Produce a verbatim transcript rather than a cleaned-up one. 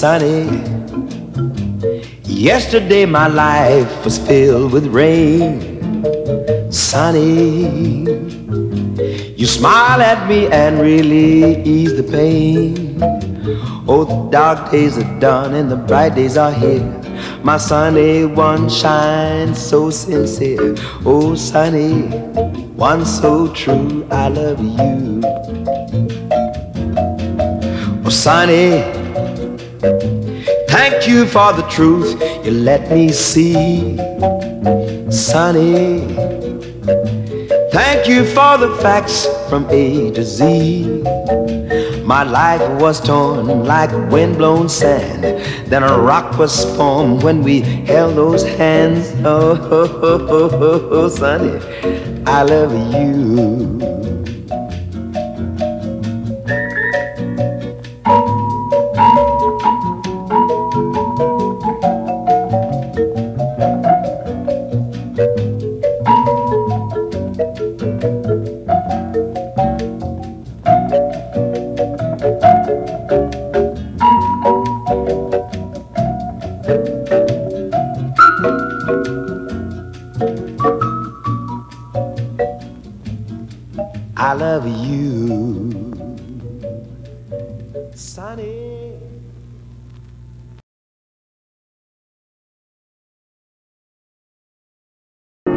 Sonny, yesterday my life was filled with rain. Sonny, you smile at me and really ease the pain. Oh, the dark days are done and the bright days are here. My sunny one shines so sincere. Oh, Sonny, one so true, I love you. Oh, Sonny, thank you for the truth you let me see. Sonny, thank you for the facts from A to Z. My life was torn like windblown sand. Then a rock was formed when we held those hands. Oh, oh, oh, oh, oh, Sonny, I love you. I love you, Sonny.